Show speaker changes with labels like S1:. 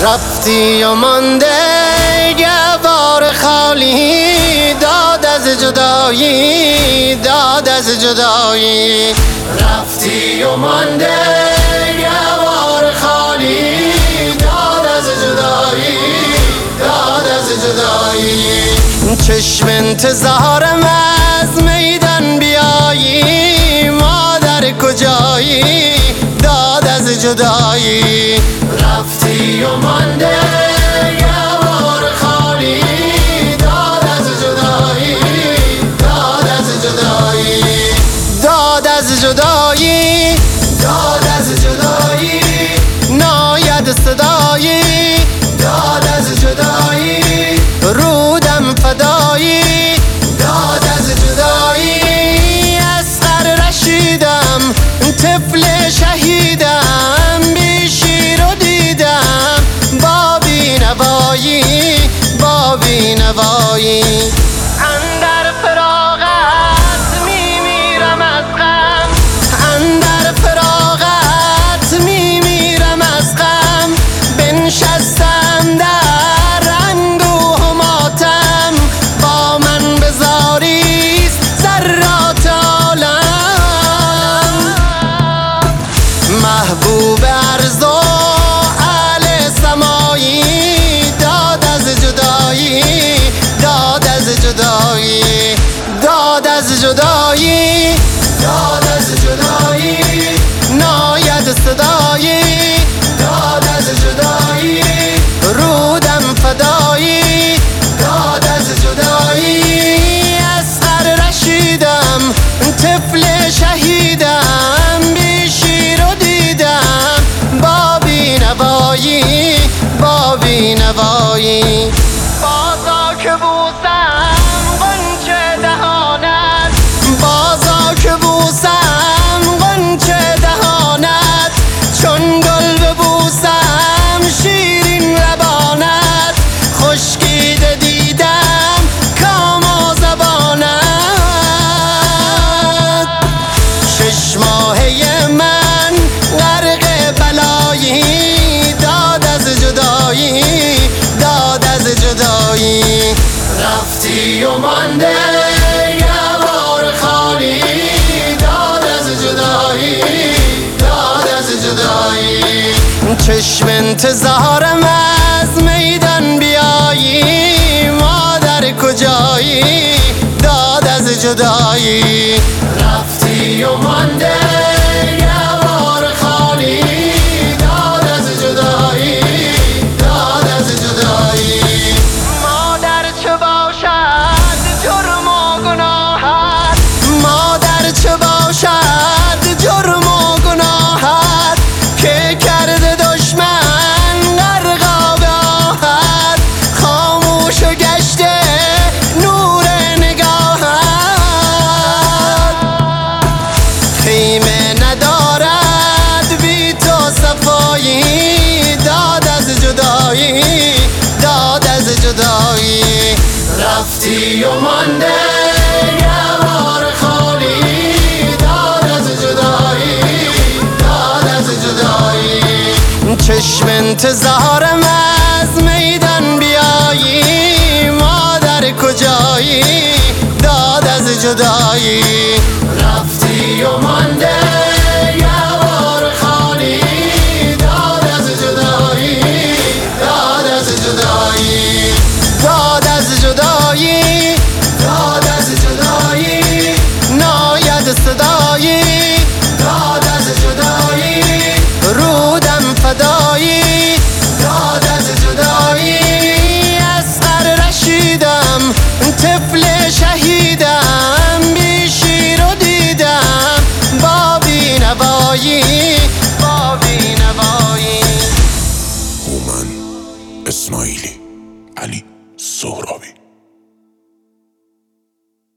S1: رفتی و مانده یه بار خالی، داد از جدایی، داد از جدایی. رفتی و مانده یه بار خالی، داد از جدایی، داد از جدایی. چشم انتظارم از میدان بیایی، مادر کجایی، داد از جدایی. رفتی و مانده یه بار خالی، داد از جدایی، داد از جدایی. داد از جدایی، داد از جدایی، ناید صدایی، داد از جدایی. رودم فدایی، داد از جدایی. اصغر رشیدم، طفل شهیدم، بی شیر و دیدم، با بی نوایی، با بی نوایی. اندر فراغت می میرم از غم، اندر فراغت می میرم از غم. بنشستم در اندوه و ماتم، با من بزاریست ذرات عالم. محبوب ارز و اهل سمایی، داد از جدایی، داد از جدایی. داد از جدایی، داد از جدایی، ناید صدایی، داد از جدایی. رودم فدایی، داد از جدایی. اصغر رشیدم، طفل شهیدم، بی شیر و دیدم، با بی نوایی، با بی نوایی. بازا که بوسم غنچه دهانت، بازا که بوسم غنچه دهانت. چون گل ببوسم شیرین لبانت، خشکیده دیدم کام و زبانت. 6 ماهه من غرق بلایی، داد از جدایی، داد از جدایی. رفتی و مانده یه بار خالی، داد از جدایی، داد از جدایی. چشم انتظارم از میدان بیایی، مادر کجایی، داد از جدایی. رفتی و مانده یه بار خالی، داد از جدایی، داد از جدایی. مادر چه باشد جرم و گناهت، مادر چه باشد جرم و گناهت، که کرده دشمن غرقاب آهت. خاموش و گشته نور نگاهت، خیمه ندارد بی تو صفایی، داد از جدایی، داد از جدایی. رفتی و مانده یه بار خالی، داد از جدایی، داد از جدایی. چشم انتظارم از میدان بیایی، مادر کجایی، داد از جدایی. رفتی و مانده یه بار خالی، داد از جدایی، داد از جدایی. داد از جدایی، داد از جدایی، ناید صدایی، داد از جدایی. رودم فدایی، داد از جدایی. اصغر رشیدم، طفل شهیدم، بی شیر و دیدم، با بی نوایی،